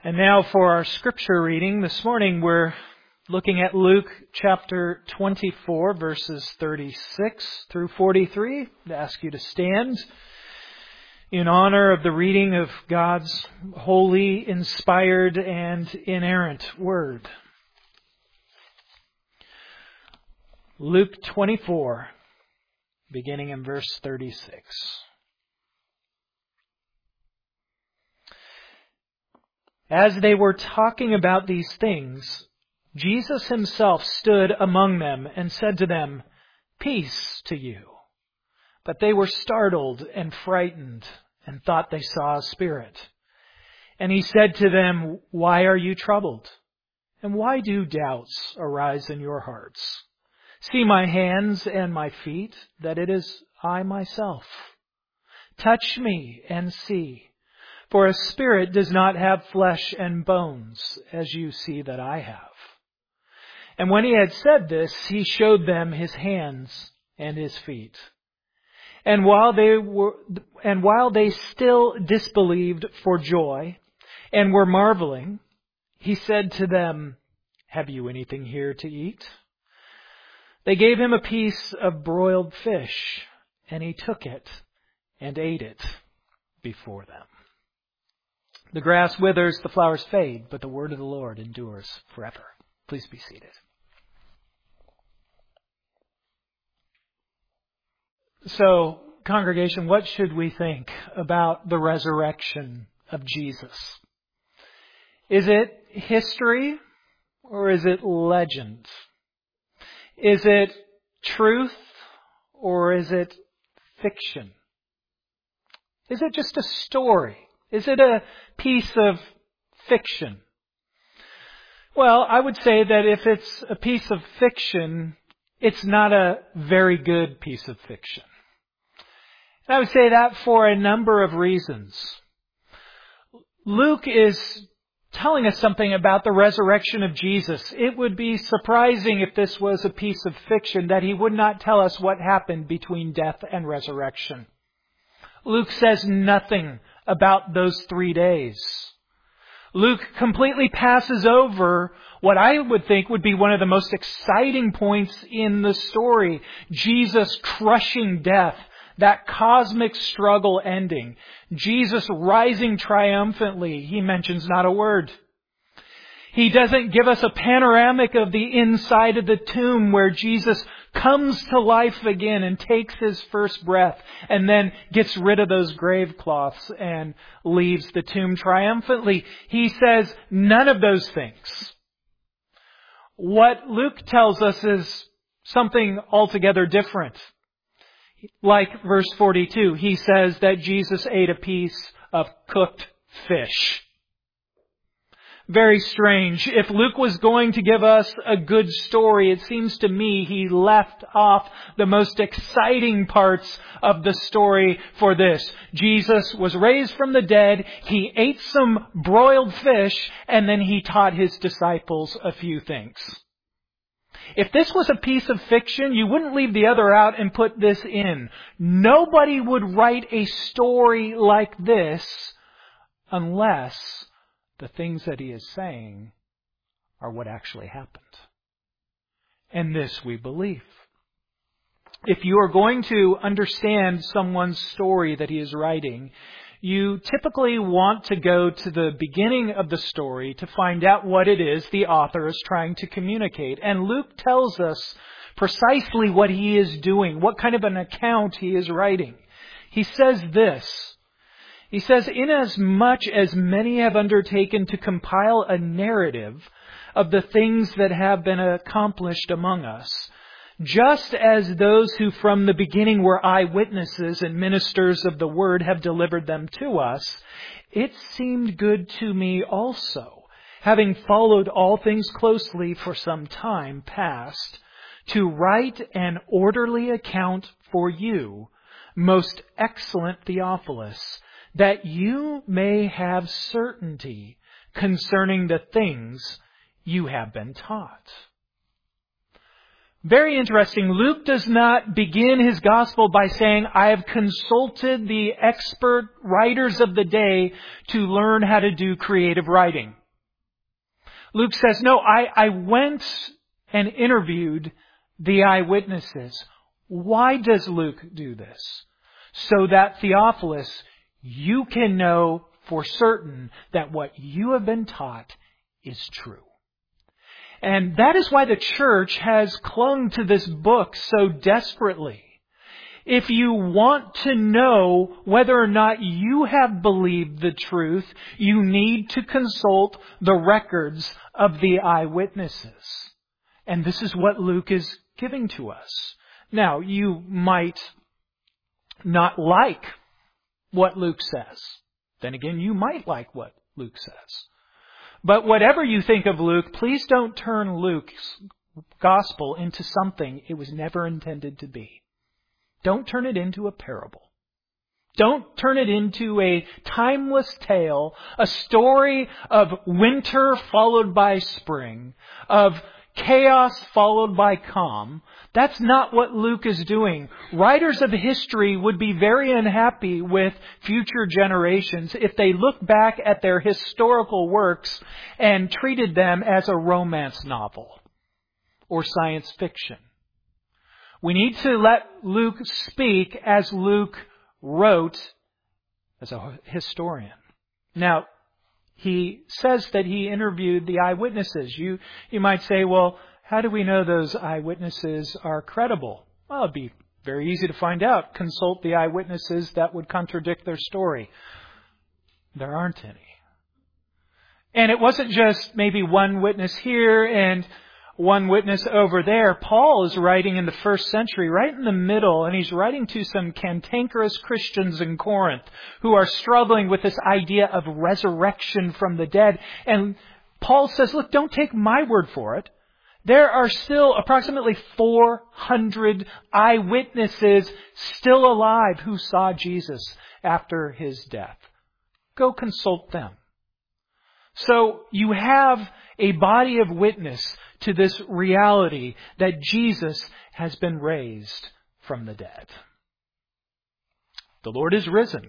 And now for our scripture reading. This morning we're looking at Luke chapter 24, verses 36 through 43. I ask you to stand in honor of the reading of God's holy, inspired, and inerrant Word. Luke 24, beginning in verse 36. As they were talking about these things, Jesus himself stood among them and said to them, "Peace to you." But they were startled and frightened and thought they saw a spirit. And he said to them, "Why are you troubled? And why do doubts arise in your hearts? See my hands and my feet, that it is I myself. Touch me and see. For a spirit does not have flesh and bones, as you see that I have." And when he had said this, he showed them his hands and his feet. And while they still disbelieved for joy and were marveling, he said to them, "Have you anything here to eat?" They gave him a piece of broiled fish, and he took it and ate it before them. The grass withers, the flowers fade, but the word of the Lord endures forever. Please be seated. So, congregation, what should we think about the resurrection of Jesus? Is it history or is it legend? Is it truth or is it fiction? Is it just a story? Is it a piece of fiction? Well, I would say that if it's a piece of fiction, it's not a very good piece of fiction. And I would say that for a number of reasons. Luke is telling us something about the resurrection of Jesus. It would be surprising if this was a piece of fiction that he would not tell us what happened between death and resurrection. Luke says nothing about those 3 days. Luke completely passes over what I would think would be one of the most exciting points in the story. Jesus crushing death, that cosmic struggle ending. Jesus rising triumphantly. He mentions not a word. He doesn't give us a panoramic of the inside of the tomb where Jesus comes to life again and takes his first breath and then gets rid of those grave cloths and leaves the tomb triumphantly. He says none of those things. What Luke tells us is something altogether different. Like verse 42, he says that Jesus ate a piece of cooked fish. Very strange. If Luke was going to give us a good story, it seems to me he left off the most exciting parts of the story for this. Jesus was raised from the dead, he ate some broiled fish, and then he taught his disciples a few things. If this was a piece of fiction, you wouldn't leave the other out and put this in. Nobody would write a story like this unless the things that he is saying are what actually happened. And this we believe. If you are going to understand someone's story that he is writing, you typically want to go to the beginning of the story to find out what it is the author is trying to communicate. And Luke tells us precisely what he is doing, what kind of an account he is writing. He says this. He says, "Inasmuch as many have undertaken to compile a narrative of the things that have been accomplished among us, just as those who from the beginning were eyewitnesses and ministers of the word have delivered them to us, it seemed good to me also, having followed all things closely for some time past, to write an orderly account for you, most excellent Theophilus, that you may have certainty concerning the things you have been taught." Very interesting. Luke does not begin his gospel by saying, I have consulted the expert writers of the day to learn how to do creative writing. Luke says, no, I went and interviewed the eyewitnesses. Why does Luke do this? So that Theophilus, you can know for certain that what you have been taught is true. And that is why the church has clung to this book so desperately. If you want to know whether or not you have believed the truth, you need to consult the records of the eyewitnesses. And this is what Luke is giving to us. Now, you might not like what Luke says. Then again, you might like what Luke says. But whatever you think of Luke, please don't turn Luke's gospel into something it was never intended to be. Don't turn it into a parable. Don't turn it into a timeless tale, a story of winter followed by spring, of chaos followed by calm. That's not what Luke is doing. Writers of history would be very unhappy with future generations if they look back at their historical works and treated them as a romance novel or science fiction. We need to let Luke speak as Luke wrote as a historian. Now, he says that he interviewed the eyewitnesses. You might say, well, how do we know those eyewitnesses are credible? Well, it'd be very easy to find out. Consult the eyewitnesses that would contradict their story. There aren't any. And it wasn't just maybe one witness here and one witness over there. Paul is writing in the first century, right in the middle, and he's writing to some cantankerous Christians in Corinth who are struggling with this idea of resurrection from the dead. And Paul says, look, don't take my word for it. There are still approximately 400 eyewitnesses still alive who saw Jesus after his death. Go consult them. So you have a body of witness to this reality that Jesus has been raised from the dead. The Lord is risen.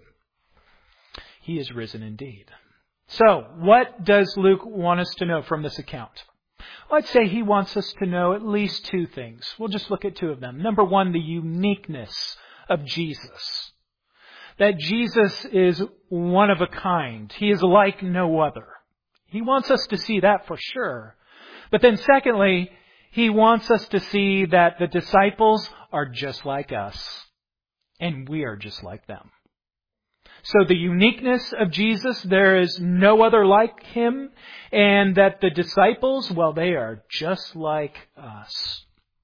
He is risen indeed. So, what does Luke want us to know from this account? Well, I'd say he wants us to know at least two things. We'll just look at two of them. Number one, the uniqueness of Jesus. That Jesus is one of a kind. He is like no other. He wants us to see that for sure. But then secondly, he wants us to see that the disciples are just like us. And we are just like them. So the uniqueness of Jesus, there is no other like him. And that the disciples, well, they are just like us.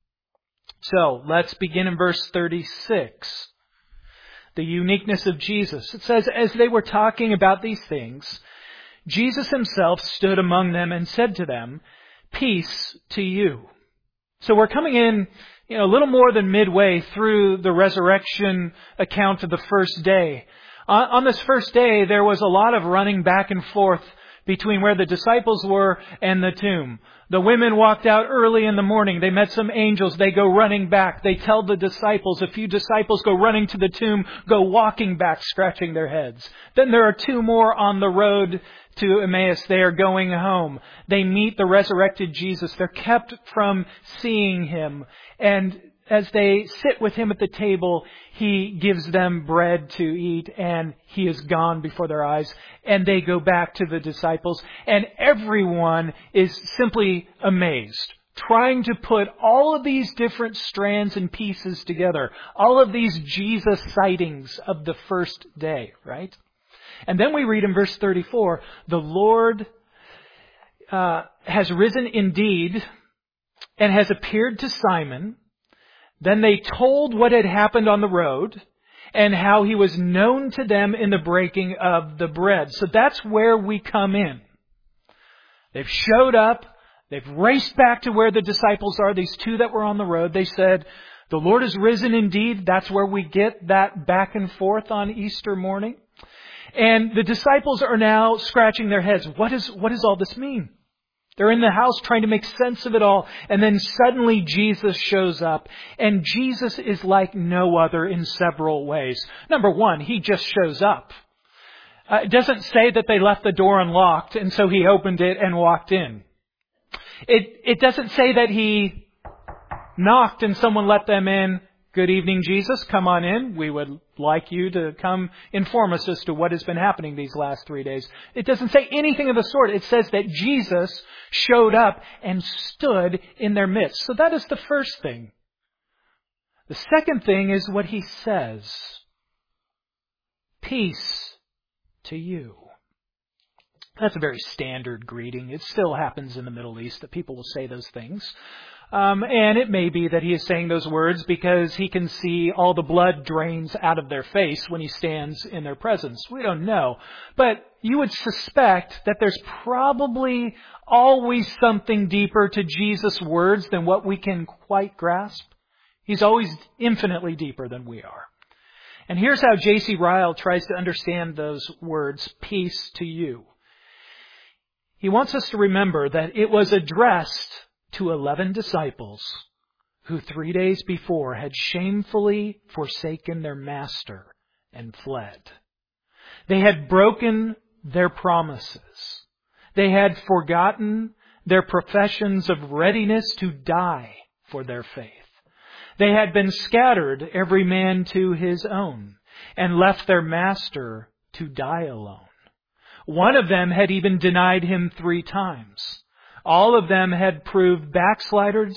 So let's begin in verse 36. The uniqueness of Jesus. It says, as they were talking about these things, Jesus himself stood among them and said to them, peace to you. So we're coming in, a little more than midway through the resurrection account of the first day. On this first day, there was a lot of running back and forth between where the disciples were and the tomb. The women walked out early in the morning. They met some angels. They go running back. They tell the disciples. A few disciples go running to the tomb, go walking back, scratching their heads. Then there are two more on the road to Emmaus. They are going home. They meet the resurrected Jesus. They're kept from seeing him. And as they sit with him at the table, he gives them bread to eat, and he is gone before their eyes. And they go back to the disciples, and everyone is simply amazed, trying to put all of these different strands and pieces together, all of these Jesus sightings of the first day, right? And then we read in verse 34, the Lord has risen indeed and has appeared to Simon. Then they told what had happened on the road and how he was known to them in the breaking of the bread. So that's where we come in. They've showed up. They've raced back to where the disciples are, these two that were on the road. They said, the Lord is risen indeed. That's where we get that back and forth on Easter morning. And the disciples are now scratching their heads. What does all this mean? They're in the house trying to make sense of it all. And then suddenly Jesus shows up. And Jesus is like no other in several ways. Number one, He just shows up. It doesn't say that they left the door unlocked and so He opened it and walked in. It doesn't say that He knocked and someone let them in. Good evening, Jesus. Come on in. We would like you to come inform us as to what has been happening these last 3 days. It doesn't say anything of the sort. It says that Jesus showed up and stood in their midst. So that is the first thing. The second thing is what He says. Peace to you. That's a very standard greeting. It still happens in the Middle East that people will say those things. And it may be that He is saying those words because He can see all the blood drains out of their face when He stands in their presence. We don't know. But you would suspect that there's probably always something deeper to Jesus' words than what we can quite grasp. He's always infinitely deeper than we are. And here's how J.C. Ryle tries to understand those words, peace to you. He wants us to remember that it was addressed to 11 disciples who 3 days before had shamefully forsaken their master and fled. They had broken their promises. They had forgotten their professions of readiness to die for their faith. They had been scattered, every man to his own, and left their master to die alone. One of them had even denied Him 3 times. All of them had proved backsliders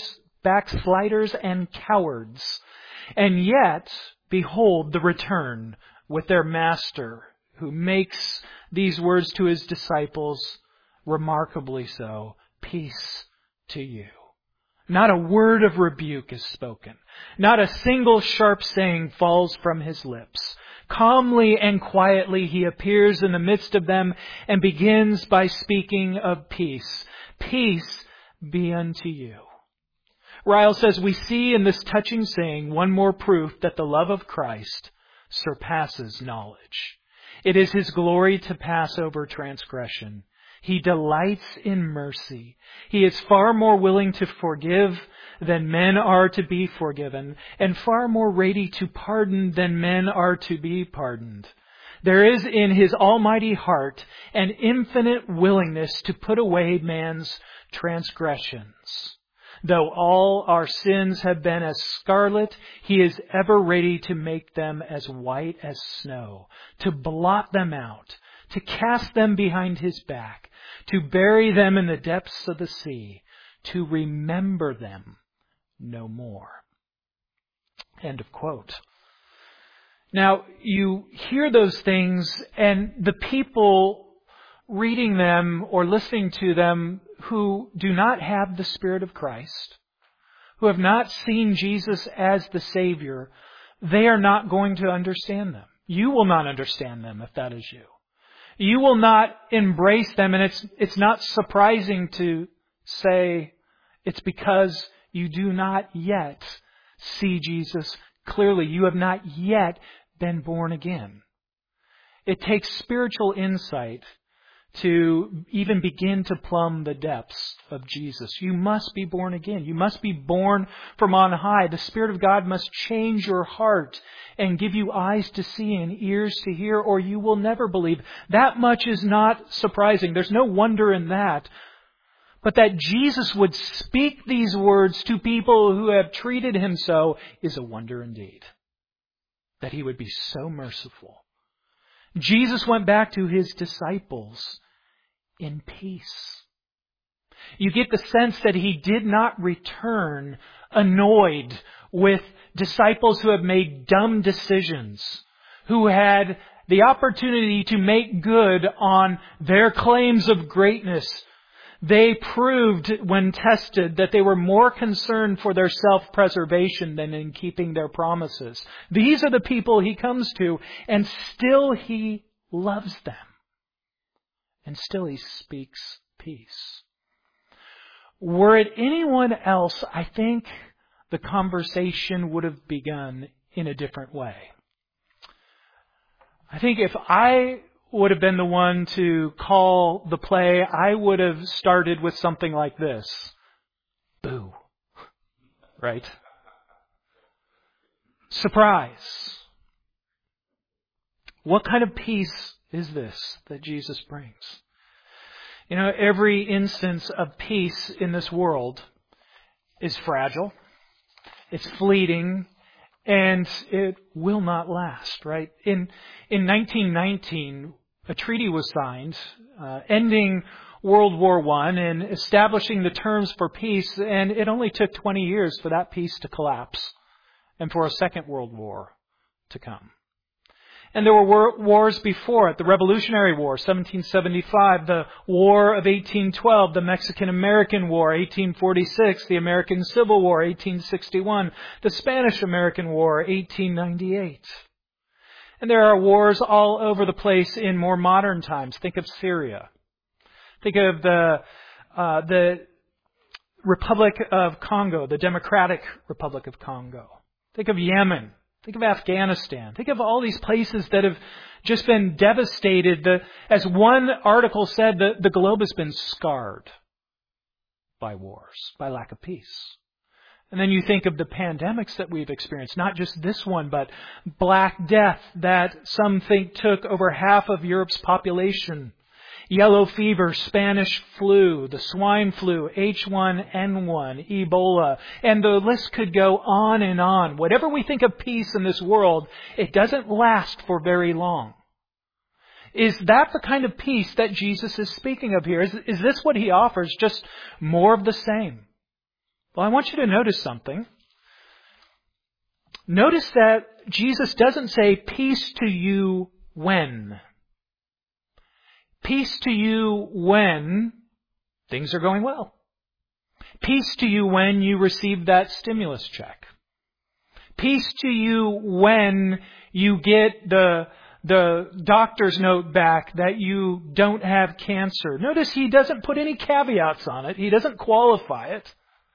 and cowards. And yet, behold the return with their master, who makes these words to His disciples remarkably so. Peace to you. Not a word of rebuke is spoken. Not a single sharp saying falls from His lips. Calmly and quietly He appears in the midst of them and begins by speaking of peace. Peace be unto you. Ryle says, we see in this touching saying one more proof that the love of Christ surpasses knowledge. It is His glory to pass over transgression. He delights in mercy. He is far more willing to forgive than men are to be forgiven, and far more ready to pardon than men are to be pardoned. There is in His almighty heart an infinite willingness to put away man's transgressions. Though all our sins have been as scarlet, He is ever ready to make them as white as snow, to blot them out, to cast them behind His back, to bury them in the depths of the sea, to remember them no more. End of quote. Now, you hear those things, and the people reading them or listening to them who do not have the Spirit of Christ, who have not seen Jesus as the Savior, they are not going to understand them. You will not understand them if that is you. You will not embrace them, and it's not surprising to say it's because you do not yet see Jesus clearly. You have not yet been born again. It takes spiritual insight to even begin to plumb the depths of Jesus. You must be born again. You must be born from on high. The Spirit of God must change your heart and give you eyes to see and ears to hear, or you will never believe. That much is not surprising. There's no wonder in that. But that Jesus would speak these words to people who have treated Him so is a wonder indeed. That He would be so merciful. Jesus went back to His disciples in peace. You get the sense that He did not return annoyed with disciples who have made dumb decisions, who had the opportunity to make good on their claims of greatness. They proved when tested that they were more concerned for their self-preservation than in keeping their promises. These are the people He comes to, and still He loves them. And still He speaks peace. Were it anyone else, I think the conversation would have begun in a different way. I think if I would have been the one to call the play, I would have started with something like this. Boo. Right? Surprise. What kind of peace is this that Jesus brings? You know, every instance of peace in this world is fragile, it's fleeting, and it will not last, right? In 1919, a treaty was signed, ending World War I and establishing the terms for peace, and it only took 20 years for that peace to collapse and for a Second World War to come. And there were wars before it. The Revolutionary War, 1775. The War of 1812. The Mexican-American War, 1846. The American Civil War, 1861. The Spanish-American War, 1898. And there are wars all over the place in more modern times. Think of Syria. Think of the Republic of Congo, the Democratic Republic of Congo. Think of Yemen. Think of Afghanistan. Think of all these places that have just been devastated. As one article said, the globe has been scarred by wars, by lack of peace. And then you think of the pandemics that we've experienced, not just this one, but Black Death that some think took over half of Europe's population. Yellow fever, Spanish flu, the swine flu, H1N1, Ebola, and the list could go on and on. Whatever we think of peace in this world, it doesn't last for very long. Is that the kind of peace that Jesus is speaking of here? Is this what He offers, just more of the same? Well, I want you to notice something. Notice that Jesus doesn't say, peace to you when. Peace to you when things are going well. Peace to you when you receive that stimulus check. Peace to you when you get the doctor's note back that you don't have cancer. Notice He doesn't put any caveats on it. He doesn't qualify it.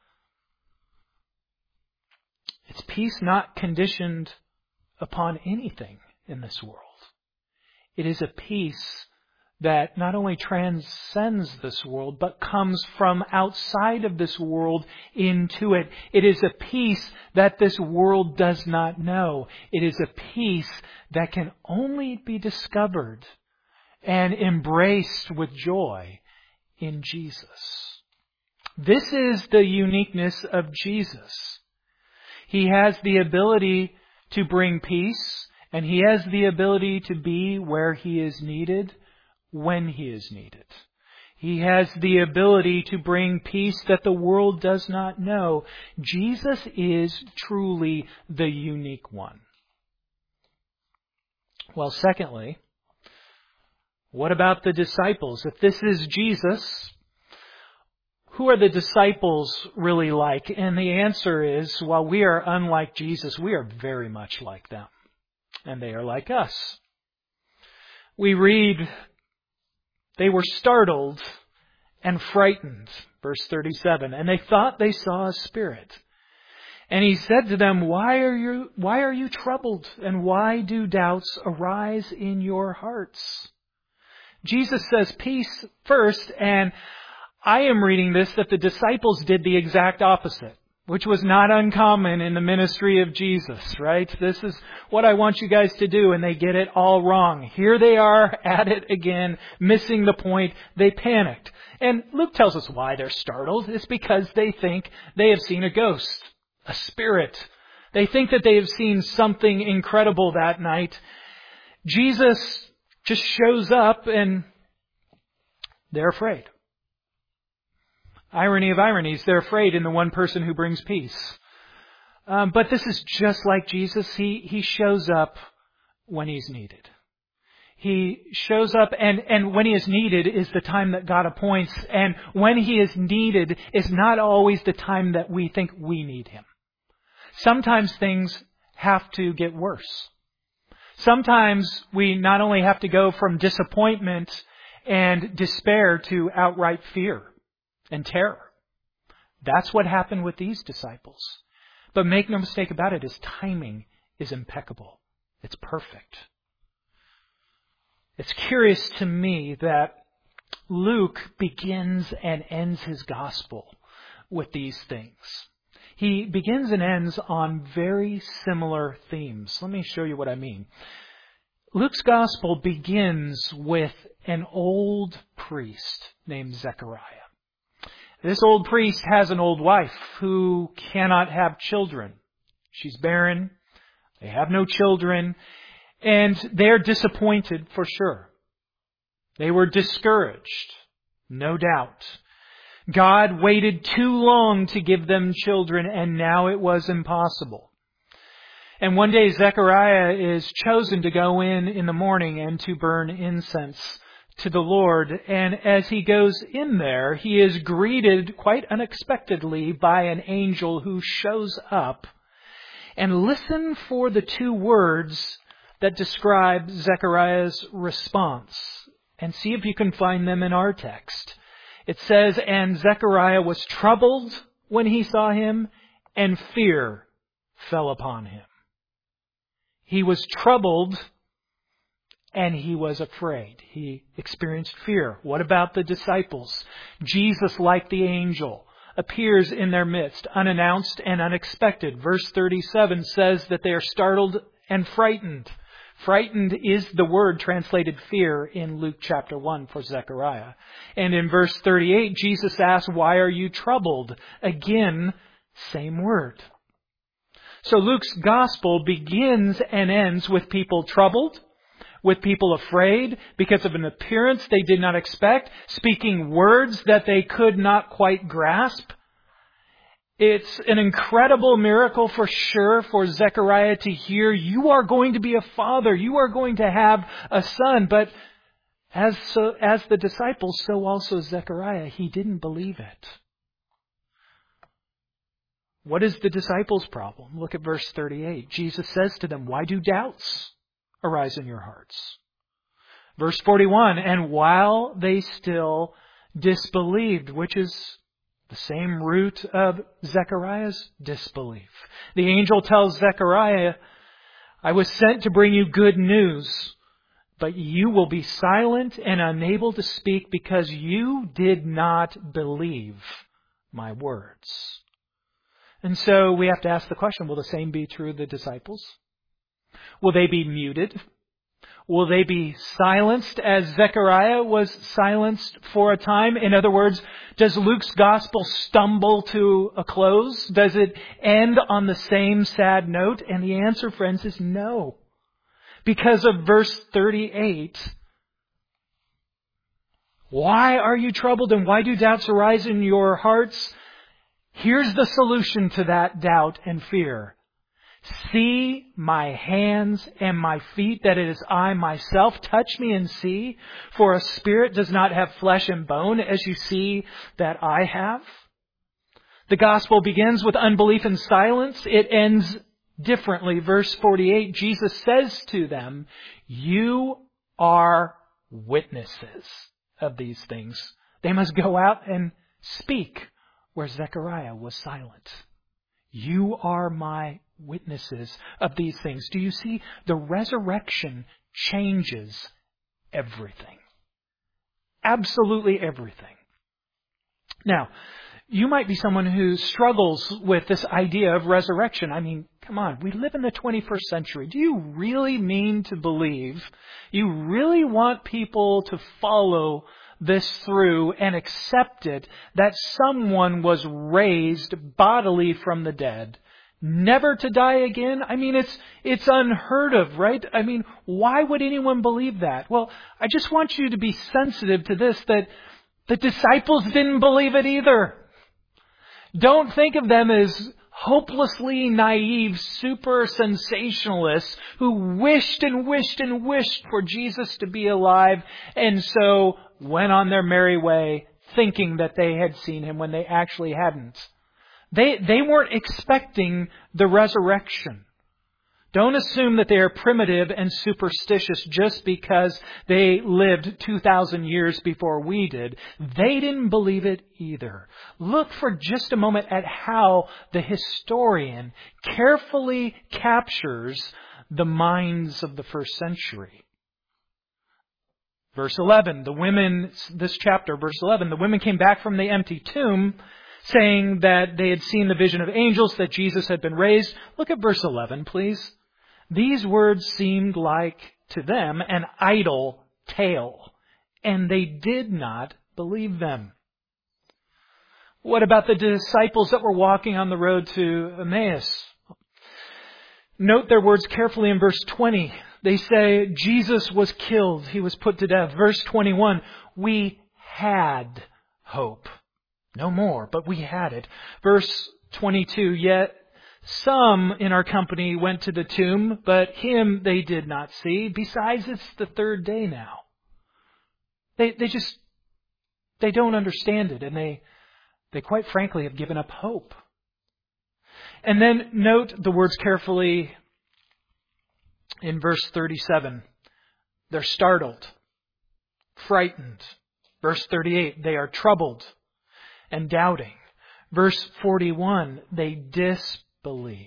It's peace not conditioned upon anything in this world. It is a peace that not only transcends this world, but comes from outside of this world into it. It is a peace that this world does not know. It is a peace that can only be discovered and embraced with joy in Jesus. This is the uniqueness of Jesus. He has the ability to bring peace, and He has the ability to be where He is needed when He is needed. He has the ability to bring peace that the world does not know. Jesus is truly the unique one. Well, secondly, what about the disciples? If this is Jesus, who are the disciples really like? And the answer is, while we are unlike Jesus, we are very much like them. And they are like us. We read, they were startled and frightened, verse 37, and they thought they saw a spirit. And He said to them, why are you troubled, and why do doubts arise in your hearts? Jesus says peace first, and I am reading this that the disciples did the exact opposite, which was not uncommon in the ministry of Jesus, right? This is what I want you guys to do, and they get it all wrong. Here they are at it again, missing the point. They panicked. And Luke tells us why they're startled. It's because they think they have seen a ghost, a spirit. They think that they have seen something incredible that night. Jesus just shows up and they're afraid. Irony of ironies, they're afraid in the one person who brings peace. But this is just like Jesus. He shows up when He's needed. He shows up, and when He is needed is the time that God appoints. And when He is needed is not always the time that we think we need Him. Sometimes things have to get worse. Sometimes we not only have to go from disappointment and despair to outright fear and terror. That's what happened with these disciples. But make no mistake about it, His timing is impeccable. It's perfect. It's curious to me that Luke begins and ends his gospel with these things. He begins and ends on very similar themes. Let me show you what I mean. Luke's gospel begins with an old priest named Zechariah. This old priest has an old wife who cannot have children. She's barren. They have no children. And they're disappointed for sure. They were discouraged, no doubt. God waited too long to give them children, and now it was impossible. And one day Zechariah is chosen to go in the morning and to burn incense to the Lord. And as he goes in there, he is greeted quite unexpectedly by an angel who shows up. And listen for the two words that describe Zechariah's response, and see if you can find them in our text. It says, "And Zechariah was troubled when he saw him, and fear fell upon him." He was troubled and he was afraid. He experienced fear. What about the disciples? Jesus, like the angel, appears in their midst, unannounced and unexpected. Verse 37 says that they are startled and frightened. Frightened is the word translated fear in Luke chapter 1 for Zechariah. And in verse 38, Jesus asks, "Why are you troubled?" Again, same word. So Luke's gospel begins and ends with people troubled, with people afraid because of an appearance they did not expect, speaking words that they could not quite grasp. It's an incredible miracle for sure for Zechariah to hear, "You are going to be a father. You are going to have a son." But as the disciples, so also Zechariah, he didn't believe it. What is the disciples' problem? Look at verse 38. Jesus says to them, "Why do doubts arise in your hearts?" Verse 41, "And while they still disbelieved," which is the same root of Zechariah's disbelief. The angel tells Zechariah, "I was sent to bring you good news, but you will be silent and unable to speak because you did not believe my words." And so we have to ask the question, will the same be true of the disciples? Will they be muted? Will they be silenced as Zechariah was silenced for a time? In other words, does Luke's gospel stumble to a close? Does it end on the same sad note? And the answer, friends, is no. Because of verse 38, "Why are you troubled and why do doubts arise in your hearts?" Here's the solution to that doubt and fear. "See my hands and my feet, that it is I myself. Touch me and see, for a spirit does not have flesh and bone, as you see that I have." The gospel begins with unbelief and silence. It ends differently. Verse 48, Jesus says to them, "You are witnesses of these things." They must go out and speak where Zechariah was silent. "You are my witnesses of these things." Do you see? The resurrection changes everything. Absolutely everything. Now, you might be someone who struggles with this idea of resurrection. I mean, come on, we live in the 21st century. Do you really mean to believe, you really want people to follow this through and accept it, that someone was raised bodily from the dead, never to die again? I mean, it's unheard of, right? I mean, why would anyone believe that? Well, I just want you to be sensitive to this, that the disciples didn't believe it either. Don't think of them as hopelessly naive, super sensationalists who wished and wished and wished for Jesus to be alive, and so went on their merry way thinking that they had seen him when they actually hadn't. They weren't expecting the resurrection. Don't assume that they are primitive and superstitious just because they lived 2,000 years before we did. They didn't believe it either. Look for just a moment at how the historian carefully captures the minds of the first century. Verse 11, this chapter, verse 11, the women came back from the empty tomb saying that they had seen the vision of angels, that Jesus had been raised. Look at verse 11, please. These words seemed like, to them, an idle tale, and they did not believe them. What about the disciples that were walking on the road to Emmaus? Note their words carefully in verse 20. They say, Jesus was killed. He was put to death. Verse 21, we had hope. No more, but we had it. Verse 22, yet some in our company went to the tomb, but him they did not see. Besides, it's the third day now. They don't understand it, and they quite frankly have given up hope. And then note the words carefully in verse 37. They're startled, frightened. Verse 38, they are troubled and doubting. Verse 41, they disbelieved.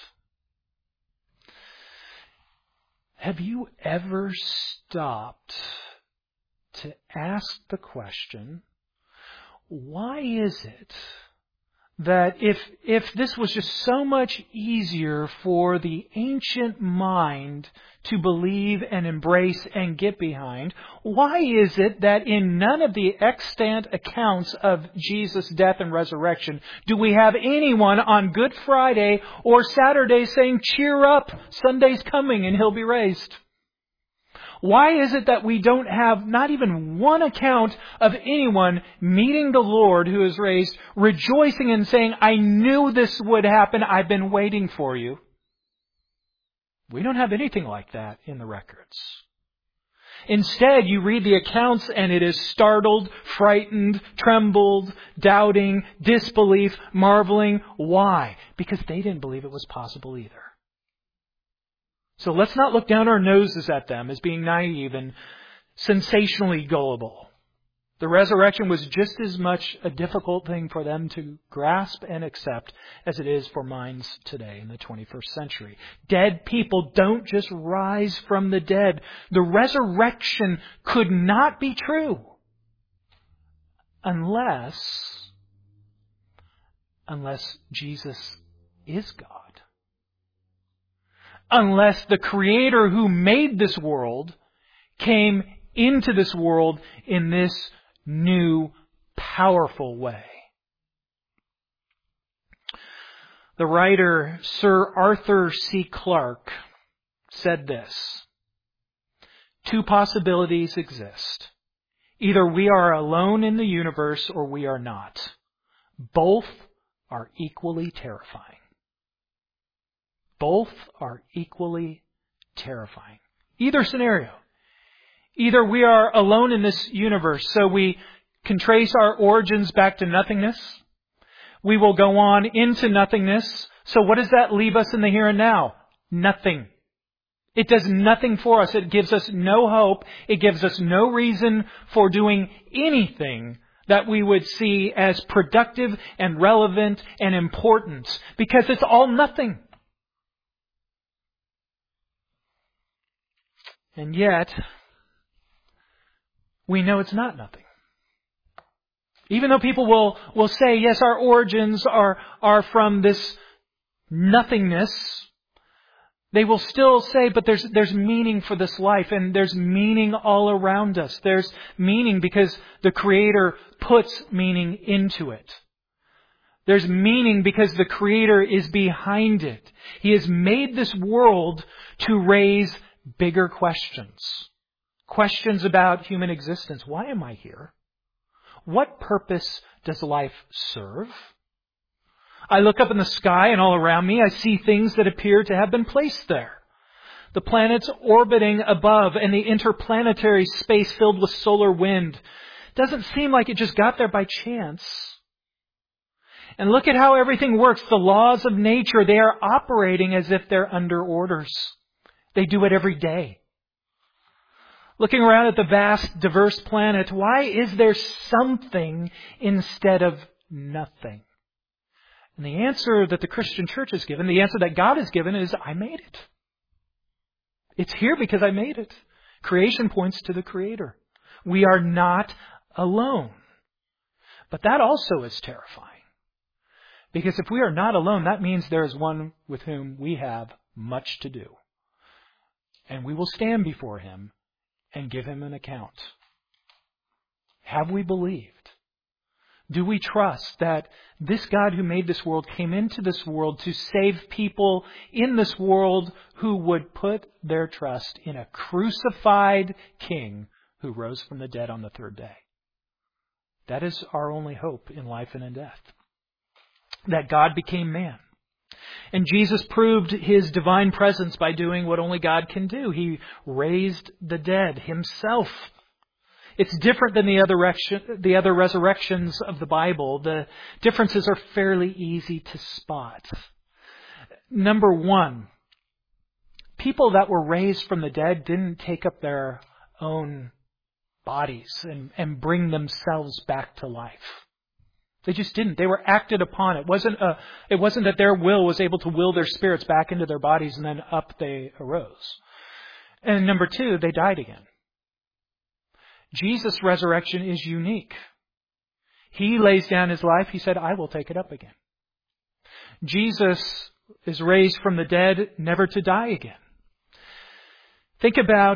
Have you ever stopped to ask the question, why is it that if this was just so much easier for the ancient mind to believe and embrace and get behind, why is it that in none of the extant accounts of Jesus' death and resurrection do we have anyone on Good Friday or Saturday saying, cheer up, Sunday's coming and He'll be raised? Why is it that we don't have not even one account of anyone meeting the Lord who is raised, rejoicing and saying, I knew this would happen, I've been waiting for you? We don't have anything like that in the records. Instead, you read the accounts and it is startled, frightened, trembled, doubting, disbelief, marveling. Why? Because they didn't believe it was possible either. So let's not look down our noses at them as being naive and sensationally gullible. The resurrection was just as much a difficult thing for them to grasp and accept as it is for minds today in the 21st century. Dead people don't just rise from the dead. The resurrection could not be true unless Jesus is God. Unless the Creator who made this world came into this world in this new, powerful way. The writer Sir Arthur C. Clarke said this: two possibilities exist. Either we are alone in the universe or we are not. Both are equally terrifying. Both are equally terrifying. Either scenario. Either we are alone in this universe, so we can trace our origins back to nothingness. We will go on into nothingness. So what does that leave us in the here and now? Nothing. It does nothing for us. It gives us no hope. It gives us no reason for doing anything that we would see as productive and relevant and important, because it's all nothing. And yet, we know it's not nothing. Even though people will say, yes, our origins are from this nothingness, they will still say, but there's meaning for this life, and there's meaning all around us. There's meaning because the Creator puts meaning into it. There's meaning because the Creator is behind it. He has made this world to raise bigger questions. Questions about human existence. Why am I here? What purpose does life serve? I look up in the sky and all around me I see things that appear to have been placed there. The planets orbiting above and the interplanetary space filled with solar wind. Doesn't seem like it just got there by chance. And look at how everything works. The laws of nature, they are operating as if they're under orders. They do it every day. Looking around at the vast, diverse planet, why is there something instead of nothing? And the answer that the Christian church has given, the answer that God has given is, I made it. It's here because I made it. Creation points to the Creator. We are not alone. But that also is terrifying. Because if we are not alone, that means there is one with whom we have much to do. And we will stand before Him and give Him an account. Have we believed? Do we trust that this God who made this world came into this world to save people in this world who would put their trust in a crucified King who rose from the dead on the third day? That is our only hope in life and in death. That God became man. And Jesus proved His divine presence by doing what only God can do. He raised the dead Himself. It's different than the other resurrections of the Bible. The differences are fairly easy to spot. Number one, people that were raised from the dead didn't take up their own bodies and bring themselves back to life. They just didn't. They were acted upon. It wasn't that their will was able to will their spirits back into their bodies and then up they arose. And number two, they died again. Jesus' resurrection is unique. He lays down His life. He said, I will take it up again. Jesus is raised from the dead, never to die again. Think about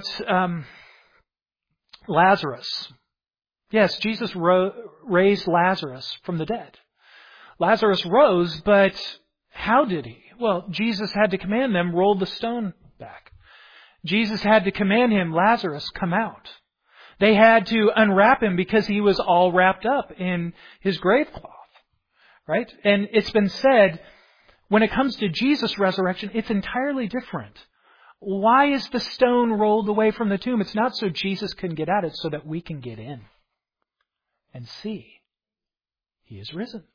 Lazarus. Yes, Jesus raised Lazarus from the dead. Lazarus rose, but how did He? Well, Jesus had to command them, roll the stone back. Jesus had to command him, Lazarus, come out. They had to unwrap him because he was all wrapped up in his grave cloth. Right? And it's been said, when it comes to Jesus' resurrection, it's entirely different. Why is the stone rolled away from the tomb? It's not so Jesus can get out, it's so that we can get in and see He is risen.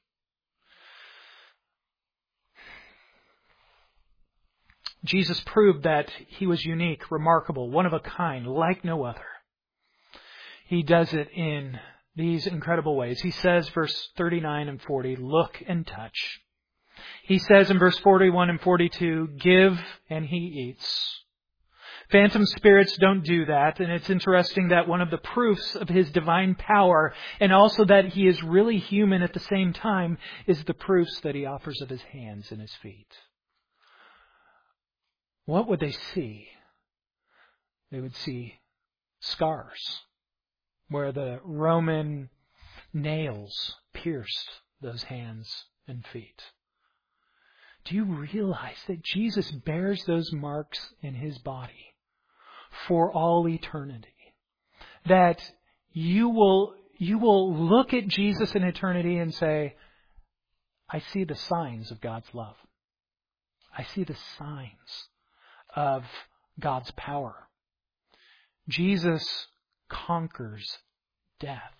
Jesus proved that He was unique, remarkable, one of a kind, like no other. He does it in these incredible ways. He says, verse 39 and 40, look and touch. He says in verse 41 and 42, give and He eats. Phantom spirits don't do that, and it's interesting that one of the proofs of His divine power, and also that He is really human at the same time, is the proofs that He offers of His hands and His feet. What would they see? They would see scars where the Roman nails pierced those hands and feet. Do you realize that Jesus bears those marks in His body for all eternity? That you will look at Jesus in eternity and say, I see the signs of God's love. I see the signs of God's power. Jesus conquers death.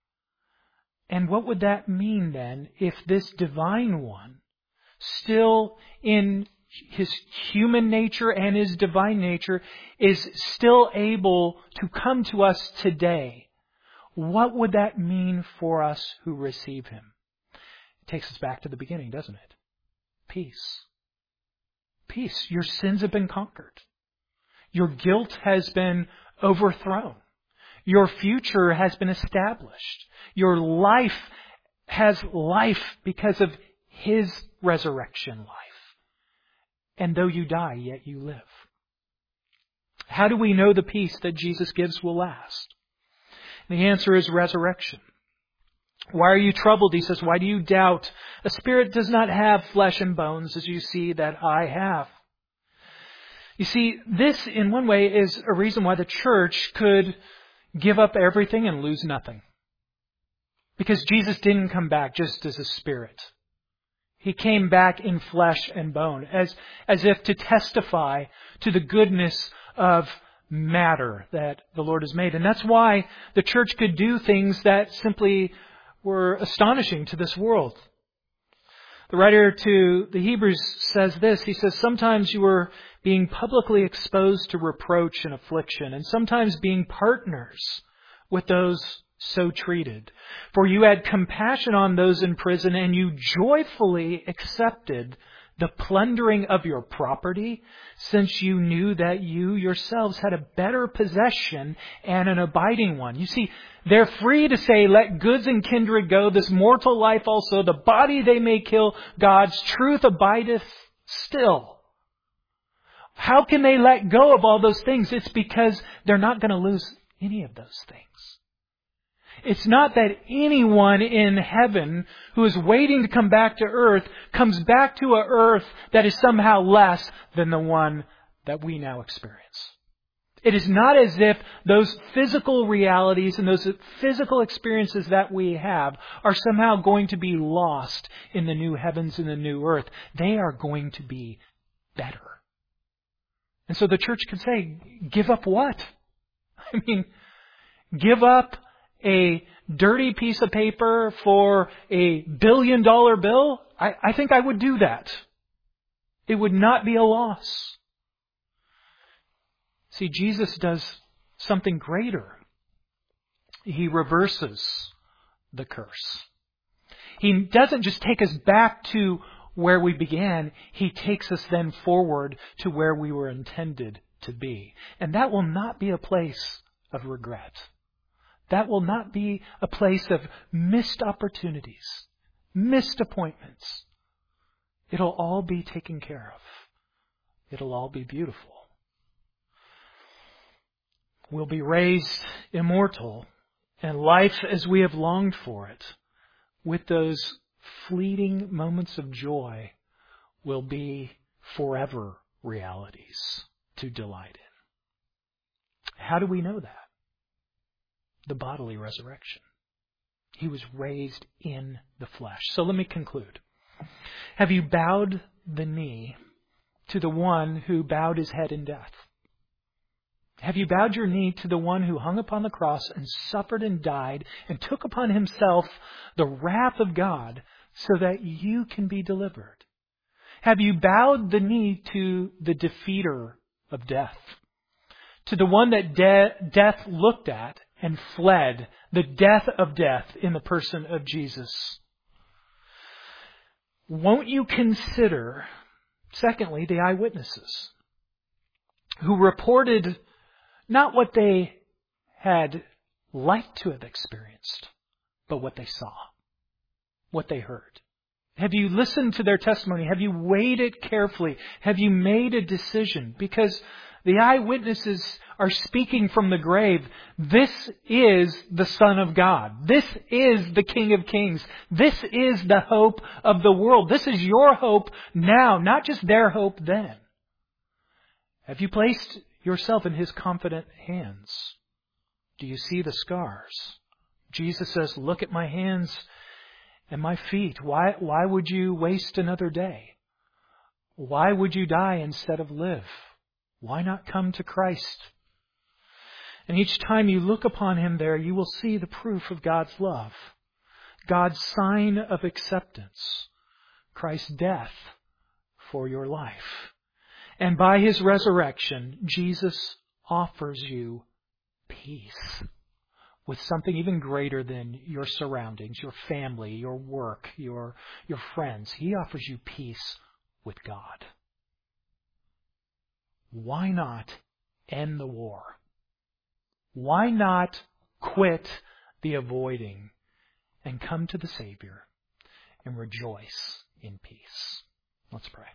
And what would that mean then if this divine one, still in His human nature and His divine nature, is still able to come to us today? What would that mean for us who receive Him? It takes us back to the beginning, doesn't it? Peace. Peace. Your sins have been conquered. Your guilt has been overthrown. Your future has been established. Your life has life because of His resurrection life. And though you die, yet you live. How do we know the peace that Jesus gives will last? The answer is resurrection. Why are you troubled? He says, why do you doubt? A spirit does not have flesh and bones as you see that I have. You see, this in one way is a reason why the church could give up everything and lose nothing. Because Jesus didn't come back just as a spirit. He came back in flesh and bone, as if to testify to the goodness of matter that the Lord has made. And that's why the church could do things that simply were astonishing to this world. The writer to the Hebrews says this. He says, sometimes you were being publicly exposed to reproach and affliction, and sometimes being partners with those so treated. For you had compassion on those in prison, and you joyfully accepted the plundering of your property, since you knew that you yourselves had a better possession and an abiding one. You see, they're free to say, let goods and kindred go, this mortal life also, the body they may kill, God's truth abideth still. How can they let go of all those things? It's because they're not going to lose any of those things. It's not that anyone in heaven who is waiting to come back to earth comes back to an earth that is somehow less than the one that we now experience. It is not as if those physical realities and those physical experiences that we have are somehow going to be lost in the new heavens and the new earth. They are going to be better. And so the church can say, give up what? I mean, give up a dirty piece of paper for a $1 billion bill? I think I would do that. It would not be a loss. See, Jesus does something greater. He reverses the curse. He doesn't just take us back to where we began. He takes us then forward to where we were intended to be. And that will not be a place of regret. That will not be a place of missed opportunities, missed appointments. It'll all be taken care of. It'll all be beautiful. We'll be raised immortal, and life as we have longed for it, with those fleeting moments of joy, will be forever realities to delight in. How do we know that? The bodily resurrection. He was raised in the flesh. So let me conclude. Have you bowed the knee to the one who bowed his head in death? Have you bowed your knee to the one who hung upon the cross and suffered and died and took upon himself the wrath of God so that you can be delivered? Have you bowed the knee to the defeater of death? To the one that death looked at and fled, the death of death in the person of Jesus? Won't you consider, secondly, the eyewitnesses who reported not what they had liked to have experienced, but what they saw, what they heard? Have you listened to their testimony? Have you weighed it carefully? Have you made a decision? Because the eyewitnesses are speaking from the grave. This is the Son of God. This is the King of Kings. This is the hope of the world. This is your hope now, not just their hope then. Have you placed yourself in His confident hands? Do you see the scars? Jesus says, look at my hands and my feet. Why would you waste another day? Why would you die instead of live? Why not come to Christ? And each time you look upon Him there, you will see the proof of God's love, God's sign of acceptance, Christ's death for your life. And by His resurrection, Jesus offers you peace with something even greater than your surroundings, your family, your work, your friends. He offers you peace with God. Why not end the war? Why not quit the avoiding and come to the Savior and rejoice in peace? Let's pray.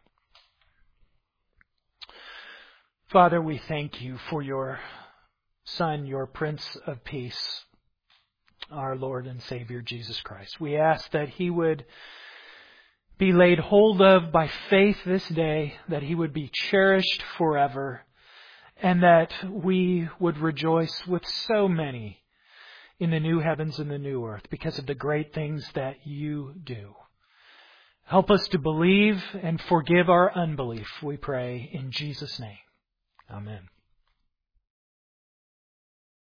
Father, we thank You for Your Son, Your Prince of Peace, our Lord and Savior, Jesus Christ. We ask that He would be laid hold of by faith this day, that He would be cherished forever, and that we would rejoice with so many in the new heavens and the new earth because of the great things that You do. Help us to believe and forgive our unbelief, we pray, in Jesus' name. Amen.